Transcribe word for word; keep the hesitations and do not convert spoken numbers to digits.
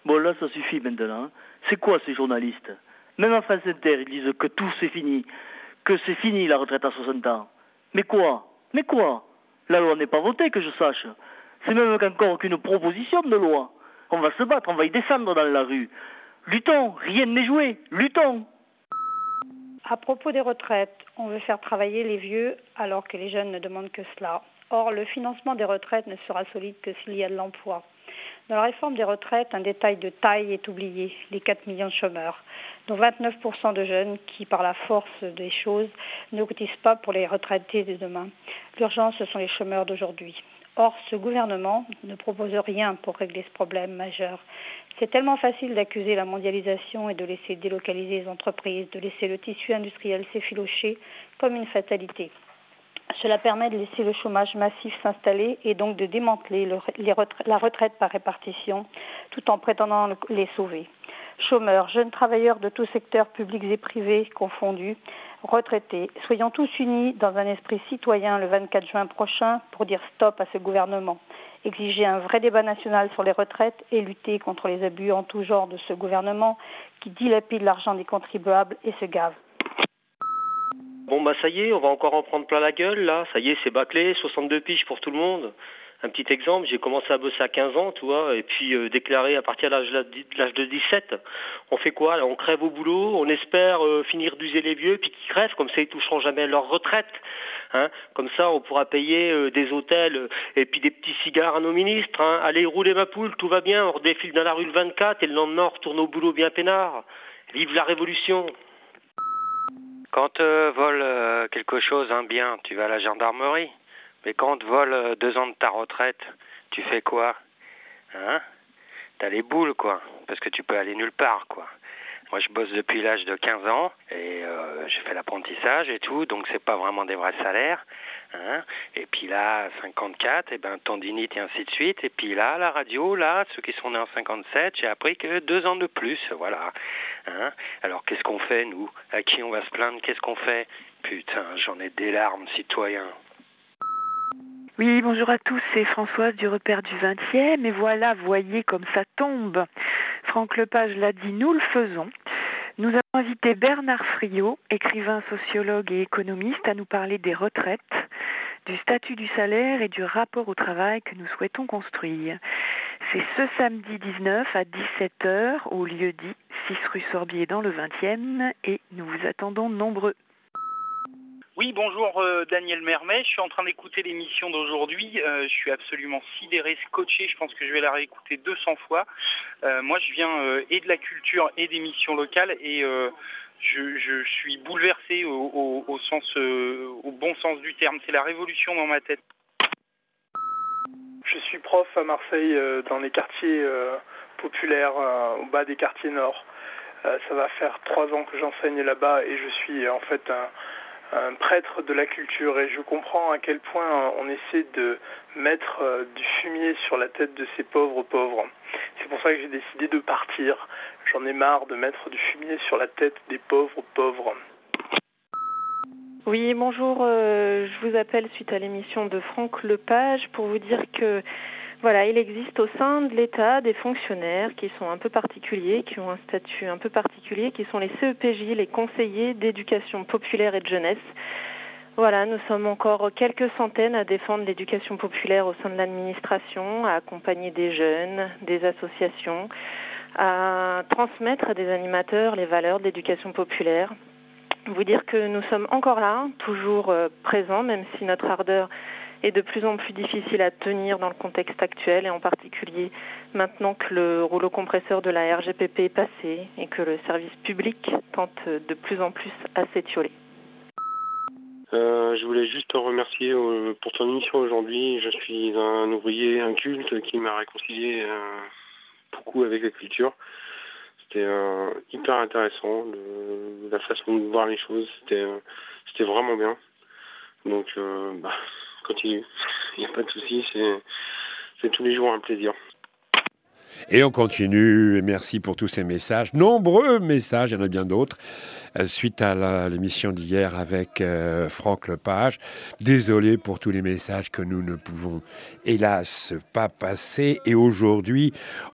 Bon, là, ça suffit maintenant. C'est quoi ces journalistes? Même en France Inter, ils disent que tout c'est fini, que c'est fini la retraite à soixante ans. Mais quoi? Mais quoi? La loi n'est pas votée, que je sache. C'est même qu'encore qu'une proposition de loi. On va se battre, on va y descendre dans la rue. Luttons, rien n'est joué, luttons. À propos des retraites, on veut faire travailler les vieux alors que les jeunes ne demandent que cela. Or, le financement des retraites ne sera solide que s'il y a de l'emploi. Dans la réforme des retraites, un détail de taille est oublié, les quatre millions de chômeurs, dont vingt-neuf pour cent de jeunes qui, par la force des choses, ne cotisent pas pour les retraités de demain. L'urgence, ce sont les chômeurs d'aujourd'hui. Or, ce gouvernement ne propose rien pour régler ce problème majeur. C'est tellement facile d'accuser la mondialisation et de laisser délocaliser les entreprises, de laisser le tissu industriel s'effilocher comme une fatalité. Cela permet de laisser le chômage massif s'installer et donc de démanteler le, les retra- la retraite par répartition tout en prétendant le, les sauver. Chômeurs, jeunes travailleurs de tous secteurs publics et privés confondus, retraités, soyons tous unis dans un esprit citoyen le vingt-quatre juin prochain pour dire stop à ce gouvernement, exiger un vrai débat national sur les retraites et lutter contre les abus en tout genre de ce gouvernement qui dilapide l'argent des contribuables et se gave. Bon bah ça y est, on va encore en prendre plein la gueule là, ça y est c'est bâclé, soixante-deux piges pour tout le monde. Un petit exemple, j'ai commencé à bosser à quinze ans, tu vois, et puis euh, déclaré à partir de l'âge, de l'âge de dix-sept, on fait quoi là? On crève au boulot, on espère euh, finir d'user les vieux, puis qu'ils crèvent, comme ça ils toucheront jamais leur retraite. Hein, comme ça on pourra payer euh, des hôtels euh, et puis des petits cigares à nos ministres. Hein. Allez rouler ma poule, tout va bien, on redéfile dans la rue le vingt-quatre et le lendemain on retourne au boulot bien peinard. Vive la révolution! Quand tu euh, voles euh, quelque chose, un bien, tu vas à la gendarmerie. Mais quand on te vole euh, deux ans de ta retraite, tu fais quoi? Hein? T'as les boules, quoi. Parce que tu peux aller nulle part, quoi. Moi, je bosse depuis l'âge de quinze ans et euh, j'ai fait l'apprentissage et tout, donc c'est pas vraiment des vrais salaires. Hein. Et puis là, cinquante-quatre, et ben tendinite et ainsi de suite. Et puis là, la radio, là, ceux qui sont nés en cinquante-sept, j'ai appris que deux ans de plus, voilà. Hein. Alors qu'est-ce qu'on fait, nous? À qui on va se plaindre? Qu'est-ce qu'on fait? Putain, j'en ai des larmes, citoyens. Oui, bonjour à tous, c'est Françoise du Repère du vingtième, et voilà, voyez comme ça tombe. Franck Lepage l'a dit, nous le faisons. Nous avons invité Bernard Friot, écrivain, sociologue et économiste, à nous parler des retraites, du statut du salaire et du rapport au travail que nous souhaitons construire. C'est ce samedi dix-neuf à dix-sept heures au lieu dit six rue Sorbier dans le vingtième, et nous vous attendons nombreux. Oui, bonjour euh, Daniel Mermet, je suis en train d'écouter l'émission d'aujourd'hui, euh, je suis absolument sidéré, scotché, je pense que je vais la réécouter deux cents fois. Euh, moi je viens euh, et de la culture et des missions locales et euh, je, je suis bouleversé au, au, au, sens, euh, au bon sens du terme, c'est la révolution dans ma tête. Je suis prof à Marseille euh, dans les quartiers euh, populaires, euh, au bas des quartiers nord. Euh, ça va faire trois ans que j'enseigne là-bas et je suis en fait un... un prêtre de la culture et je comprends à quel point on essaie de mettre du fumier sur la tête de ces pauvres pauvres. C'est pour ça que j'ai décidé de partir. J'en ai marre de mettre du fumier sur la tête des pauvres pauvres. Oui, bonjour, euh, je vous appelle suite à l'émission de Franck Lepage pour vous dire que voilà, il existe au sein de l'État des fonctionnaires qui sont un peu particuliers, qui ont un statut un peu particulier, qui sont les C E P J, les conseillers d'éducation populaire et de jeunesse. Voilà, nous sommes encore quelques centaines à défendre l'éducation populaire au sein de l'administration, à accompagner des jeunes, des associations, à transmettre à des animateurs les valeurs de l'éducation populaire. Vous dire que nous sommes encore là, toujours présents, même si notre ardeur est de plus en plus difficile à tenir dans le contexte actuel et en particulier maintenant que le rouleau compresseur de la R G P P est passé et que le service public tente de plus en plus à s'étioler. Euh, je voulais juste te remercier euh, pour ton émission aujourd'hui. Je suis un ouvrier inculte qui m'a réconcilié euh, beaucoup avec la culture. C'était euh, hyper intéressant, le, la façon de voir les choses, c'était, euh, c'était vraiment bien. Donc, euh, bah, continue, il n'y a pas de souci, c'est, c'est tous les jours un plaisir. Et on continue, et merci pour tous ces messages, nombreux messages, il y en a bien d'autres, euh, suite à la, l'émission d'hier avec euh, Franck Lepage. Désolé pour tous les messages que nous ne pouvons, hélas, pas passer. Et aujourd'hui,